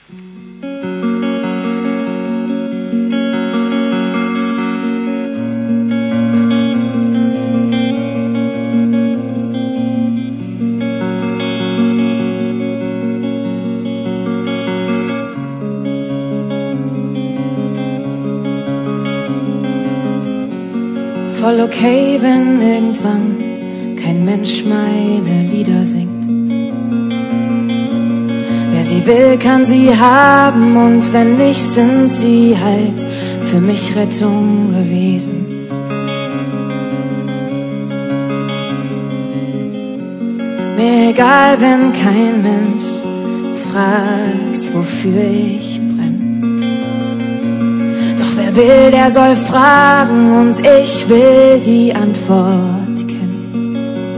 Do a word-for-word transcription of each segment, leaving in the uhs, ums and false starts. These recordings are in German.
Voll okay, wenn irgendwann kein Mensch meine Lieder singt. Wer sie will, kann sie haben, und wenn nicht, sind sie halt für mich Rettung gewesen. Mir egal, wenn kein Mensch fragt, wofür ich brenne. Doch wer will, der soll fragen, und ich will die Antwort kennen.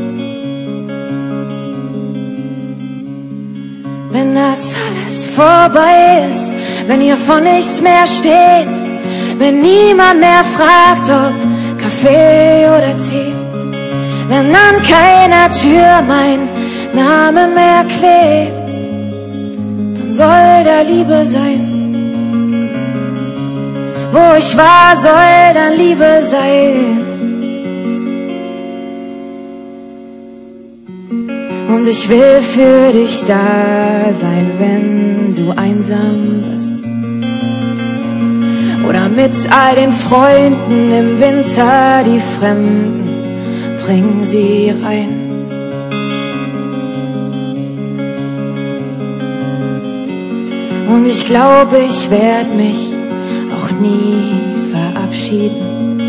Wenn das alles vorbei ist, wenn hier von nichts mehr steht, wenn niemand mehr fragt, ob Kaffee oder Tee, wenn an keiner Tür mein Name mehr klebt, dann soll da Liebe sein. Wo ich war, soll dann Liebe sein. Und ich will für dich da sein, wenn du einsam bist. Oder mit all den Freunden im Winter, die Fremden, bring sie rein. Und ich glaube, ich werd mich auch nie verabschieden.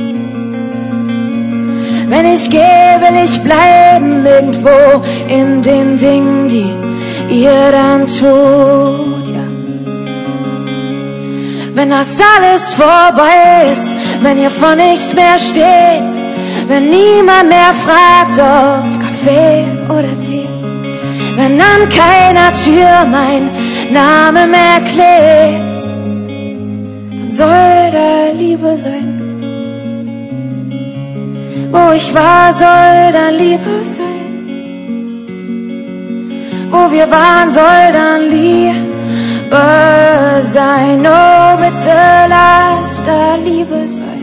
Wenn ich gehe, will ich bleiben irgendwo in den Dingen, die ihr dann tut, ja. Wenn das alles vorbei ist, wenn hier vor nichts mehr steht, wenn niemand mehr fragt, ob Kaffee oder Tee, wenn an keiner Tür mein Name mehr klebt, dann soll da Liebe sein. Wo ich war, soll dann Liebe sein. Wo wir waren, soll dann Liebe sein. Oh, bitte lass da Liebe sein.